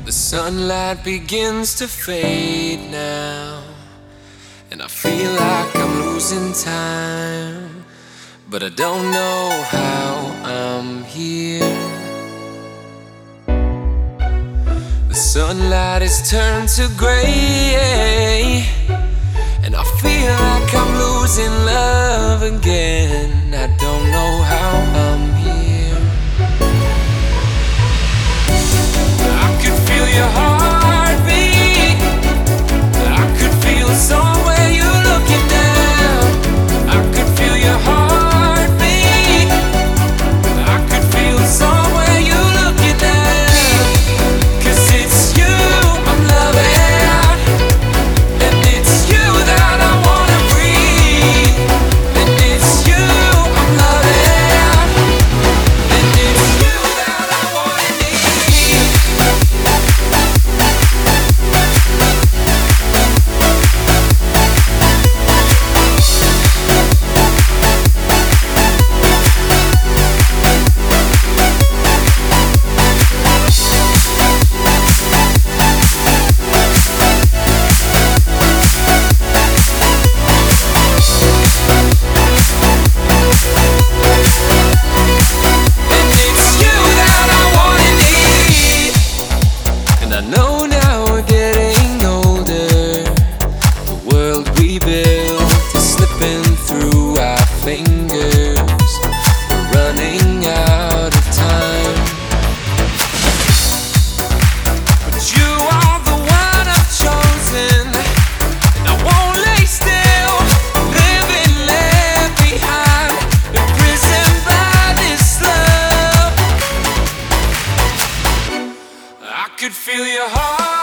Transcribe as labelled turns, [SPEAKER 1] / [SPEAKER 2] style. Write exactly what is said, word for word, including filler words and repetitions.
[SPEAKER 1] The sunlight begins to fade now, and I feel like I'm losing time, but I don't know how I'm here. The sunlight is turned to gray, and I feel like I'm losing love again. I don't know how I'm here. I could feel your heartbeat. I could feel somewhere you're looking down. I could feel your heartbeat. I could feel somewhere you're looking down. 'Cause it's you I'm loving, and it's you that I wanna breathe. And it's you I'm loving, and it's you that I wanna need. I know now we're getting older. The world we built is slipping through our fingers. We're running out of time. But you are the one I've chosen, and I won't lay still, living left behind, imprisoned by this love. I could feel your heart.